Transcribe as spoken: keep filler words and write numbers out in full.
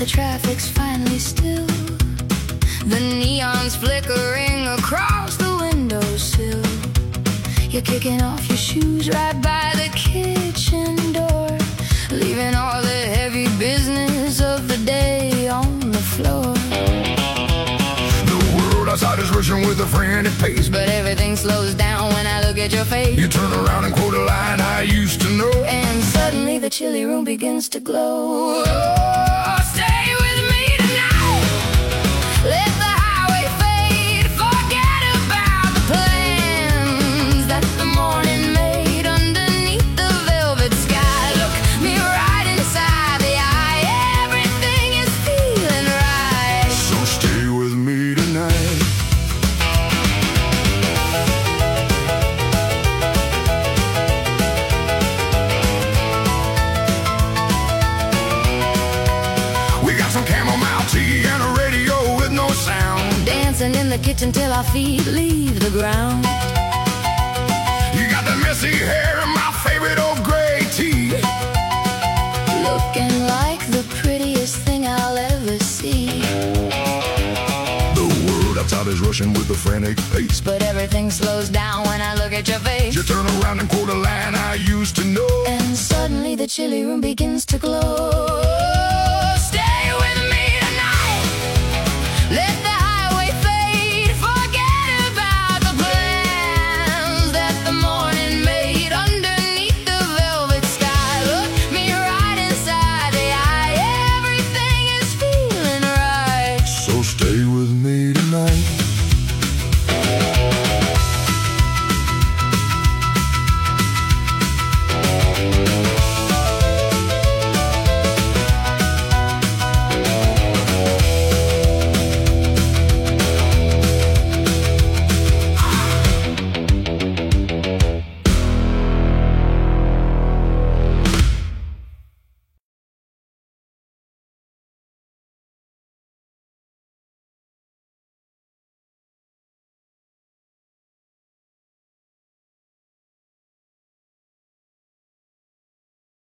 traffic's finally still. The neon's flickering across the windowsill. You're kicking off your shoes right by the kitchen door, leaving all the heavy business of the day on the floor. The world outside is rushing with a frantic pace, but everything slows down when I look at your face. You turn around and quote a line I used to know, and suddenly the chilly room begins to glow. Oh, stay with me tonight. Let the highway fade. Forget about the plans that the morning made underneath the velvet sky. Look me right inside the eye. Everything is feeling right. So stay with me tonight. Some chamomile tea and a radio with no sound, dancing in the kitchen till our feet leave the ground. You got the messy hair and my favorite old gray tea, looking like the prettiest thing I'll ever see. The world outside is rushing with a frantic pace, but everything slows down when I look at your face. You turn around and quote a line I used to know, and suddenly the chilly room begins to glow.